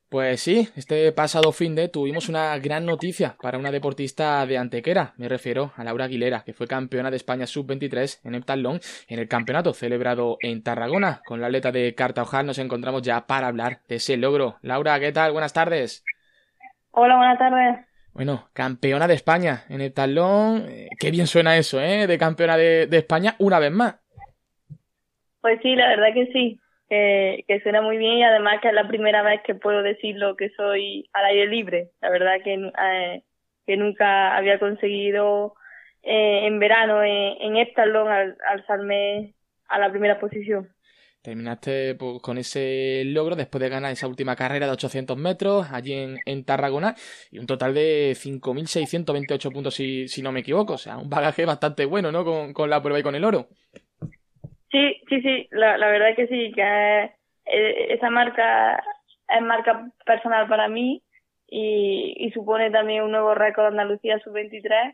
Pues sí, este pasado finde tuvimos una gran noticia para una deportista de Antequera. Me refiero a Laura Aguilera, que fue campeona de España sub-23 en heptatlón en el campeonato celebrado en Tarragona. Con la atleta de Cartaojal nos encontramos ya para hablar de ese logro. Laura, ¿qué tal? Buenas tardes. Hola, buenas tardes. Bueno, campeona de España en heptatlón. Qué bien suena eso, ¿eh? De campeona de España una vez más. Pues sí, la verdad que sí, que suena muy bien y además que es la primera vez que puedo decirlo que soy al aire libre. La verdad que nunca había conseguido en verano en heptatlón alzarme a la primera posición. Terminaste pues, con ese logro después de ganar esa última carrera de 800 metros allí en Tarragona y un total de 5.628 puntos si no me equivoco. O sea, un bagaje bastante bueno, ¿no? Con la prueba y con el oro. Sí, sí, sí, la verdad que sí, que esa marca es marca personal para mí y supone también un nuevo récord de Andalucía sub-23.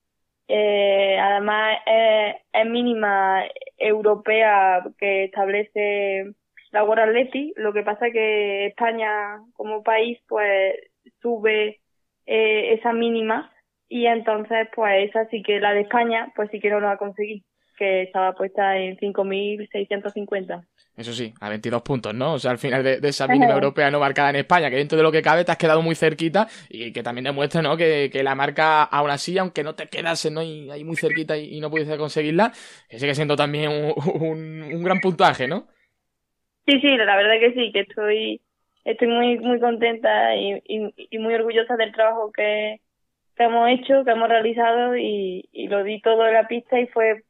Además, es mínima europea que establece la World Athletic. Lo que pasa es que España, como país, pues sube esa mínima y entonces, pues esa sí que la de España, pues sí que no lo va a conseguir, que estaba puesta en 5.650. Eso sí, a 22 puntos, ¿no? O sea, al final de esa mínima europea no marcada en España, que dentro de lo que cabe te has quedado muy cerquita y que también demuestra, ¿no? Que la marca, aún así, aunque no te quedase, ¿no? Y ahí muy cerquita y no pudiese conseguirla, que sigue siendo también un gran puntaje, ¿no? Sí, sí, la verdad que sí, que estoy muy, muy contenta y muy orgullosa del trabajo que hemos hecho, que hemos realizado y lo di todo en la pista y fue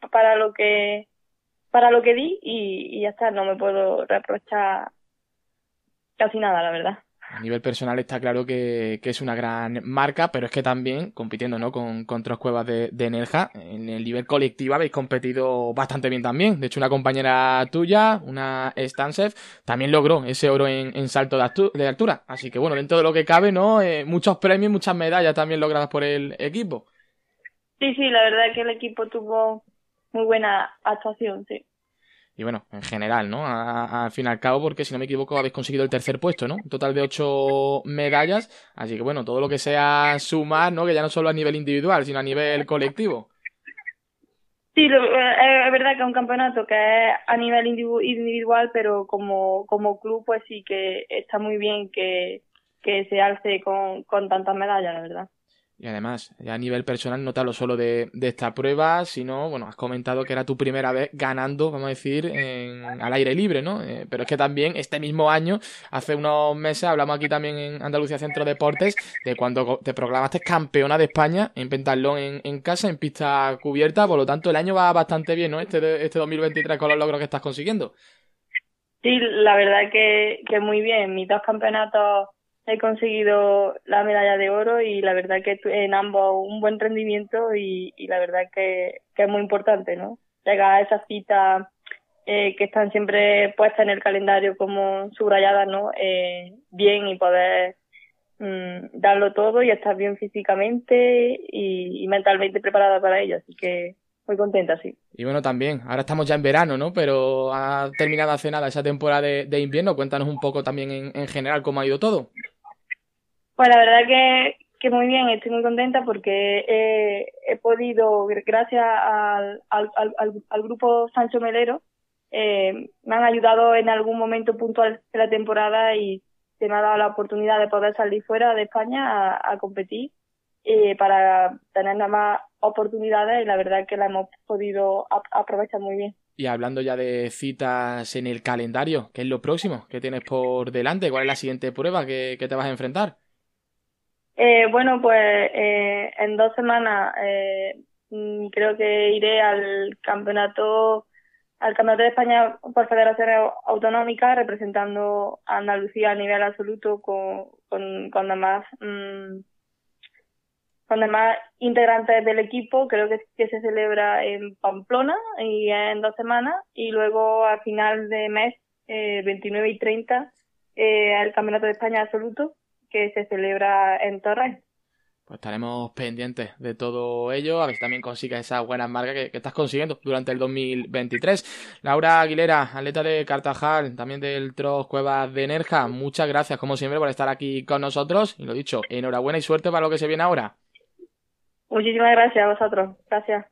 para lo que di y ya está, no me puedo reprochar casi nada, la verdad. A nivel personal está claro que es una gran marca, pero es que también, compitiendo ¿no? con otras cuevas de Nelja, en el nivel colectivo habéis competido bastante bien también. De hecho, una compañera tuya, una Stansev, también logró ese oro en salto de altura. Así que bueno, dentro de lo que cabe, ¿no? Muchos premios, muchas medallas también logradas por el equipo. Sí, sí, la verdad que el equipo tuvo muy buena actuación, sí. Y bueno, en general, ¿no? Al fin y al cabo, porque si no me equivoco, habéis conseguido el tercer puesto, ¿no? Un total de 8 medallas. Así que bueno, todo lo que sea sumar, ¿no? Que ya no solo a nivel individual, sino a nivel colectivo. Sí, es verdad que es un campeonato que es a nivel individual, pero como club pues sí que está muy bien que se alce con tantas medallas, la verdad. Y además, ya a nivel personal, no te hablo solo de esta prueba, sino, bueno, has comentado que era tu primera vez ganando, vamos a decir, al aire libre, ¿no? Pero es que también este mismo año, hace unos meses, hablamos aquí también en Andalucía Centro Deportes, de cuando te proclamaste campeona de España en pentatlón en casa, en pista cubierta, por lo tanto el año va bastante bien, ¿no? Este 2023 con los logros que estás consiguiendo. Sí, la verdad que muy bien. Mis dos campeonatos he conseguido la medalla de oro y la verdad que en ambos un buen rendimiento y la verdad que es muy importante, ¿no? Llegar a esas citas que están siempre puestas en el calendario como subrayadas, ¿no? Bien y poder darlo todo y estar bien físicamente y mentalmente preparada para ello. Así que muy contenta, sí. Y bueno, también, ahora estamos ya en verano, ¿no? Pero ha terminado hace nada esa temporada de invierno. Cuéntanos un poco también en general cómo ha ido todo. Pues la verdad que muy bien, estoy muy contenta porque he podido, gracias al grupo Sancho Melero, me han ayudado en algún momento puntual de la temporada y se me ha dado la oportunidad de poder salir fuera de España a competir para tener nada más oportunidades y la verdad que la hemos podido aprovechar muy bien. Y hablando ya de citas en el calendario, ¿qué es lo próximo que tienes por delante? ¿Cuál es la siguiente prueba que te vas a enfrentar? Bueno, pues en 2 semanas creo que iré al campeonato de España por Federación Autonómica representando a Andalucía a nivel absoluto con demás integrantes del equipo. Creo que se celebra en Pamplona y en 2 semanas y luego a final de mes 29 y 30 el campeonato de España absoluto que se celebra en Torres. Pues estaremos pendientes de todo ello, a ver si también consigas esas buenas marcas que estás consiguiendo durante el 2023. Laura Aguilera, atleta de Cartajal, también del Tros Cuevas de Nerja, muchas gracias como siempre por estar aquí con nosotros. Y lo dicho, enhorabuena y suerte para lo que se viene ahora. Muchísimas gracias a vosotros. Gracias.